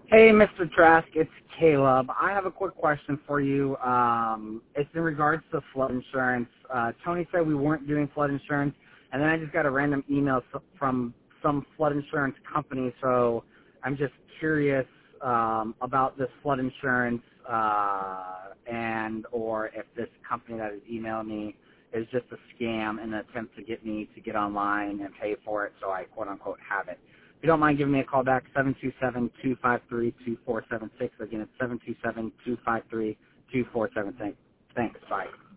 Hey, Mr. Trask, it's Caleb. I have a quick question for you. It's in regards to flood insurance. Tony said we weren't doing flood insurance, and then I just got a random email from some flood insurance company, so I'm just curious about this flood insurance and or if this company that is emailing me is just a scam in an attempt to get me to get online and pay for it so I quote-unquote have it. If you don't mind giving me a call back, 727-253-2476. Again, it's 727-253-2476. Thanks. Bye.